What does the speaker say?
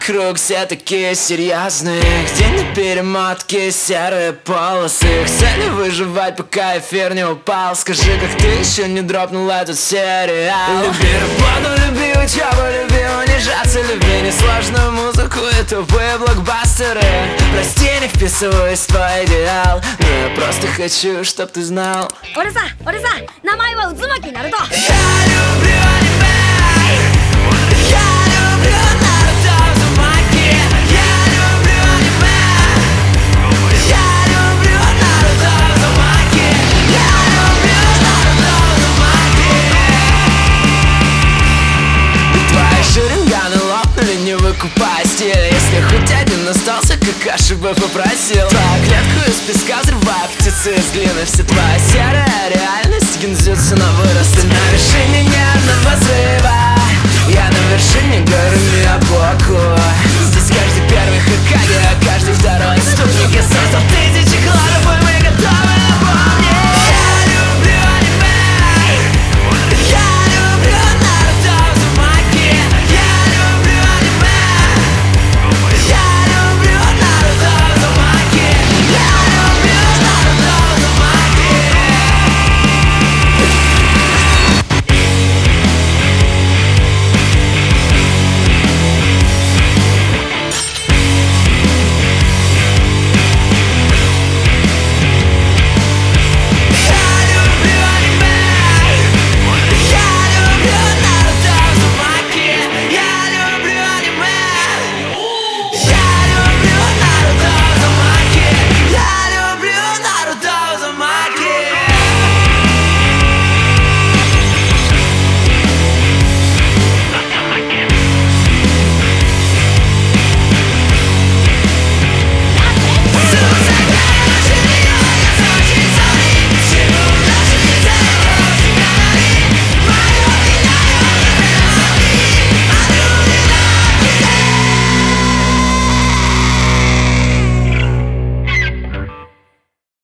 вокруг все такие серьезные, где на перемотке серые полосы. Хотели выживать, пока эфир не упал. Скажи, как ты еще не дропнул этот сериал? Люби работу, люби учебу, люби унижаться, люби несложную музыку и тупые блокбастеры. Прости, не вписываюсь в твой идеал, но я просто хочу, чтоб ты знал. 俺さ名前は渦巻きナルト。 Я люблю аниме, я люблю Наруто Узумаки. Я люблю аниме, я люблю Наруто Узумаки. Я люблю Наруто Узумаки. Твои шаринганы лопнули, не выкупай стиль. Если хоть один остался, какаши бы попросил. Твою клетку из песка взрывая птицы из глины. Все твоя серая реальность гензится на вырост. Ты на вершине